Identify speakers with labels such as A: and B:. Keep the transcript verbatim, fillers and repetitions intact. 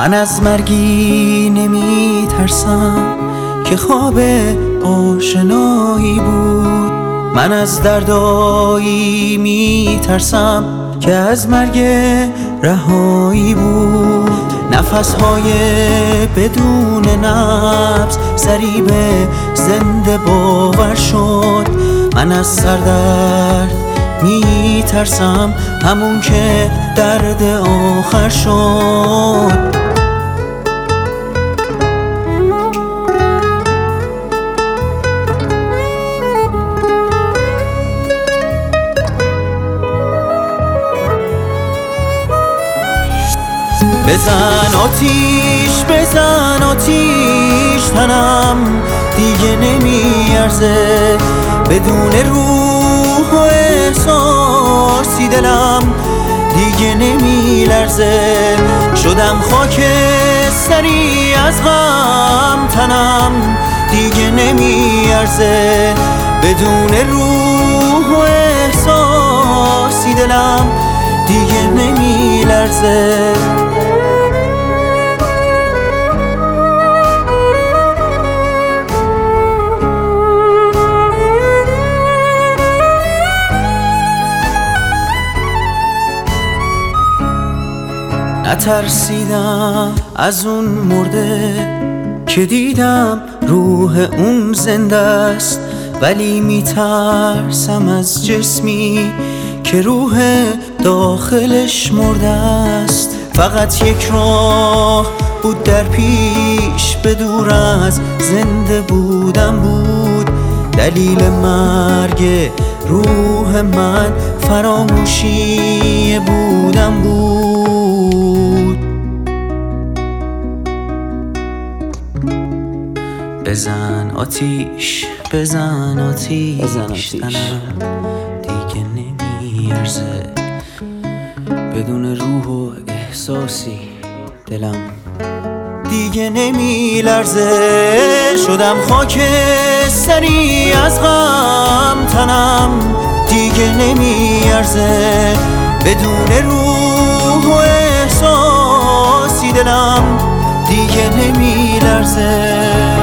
A: من از مرگی نمی ترسم که خواب آشنایی بود. من از دردایی می ترسم که از مرگ رهایی بود. نفسهای بدون نفس ضریب زنده باور شد. من از سردرد می ترسم همون که درد آخر شد. بزن آتیش بزن آتیش تنم دیگه نمیارزه. بدون روح و احساسی دلم دیگه نمیلرزه. شدم خاک سری از غم تنم دیگه نمیارزه. بدون روح و احساسی دلم دیگه نمیلرزه. نترسیدم از اون مرده که دیدم روح اون زنده است، ولی میترسم از جسمی که روح داخلش مرده است. فقط یک راه بود در پیش، به دور از زنده بودم بود. دلیل مرگ روح من فراموشی بودم بود. بزن آتیش بزن آتیش تنم دیگه نمیارزه. بدون روح و احساسی دلم دیگه نمیلرزه. شدم خاک سری از غم تنم دیگه نمیارزه. بدون روح و احساسی دلم دیگه نمیلرزه.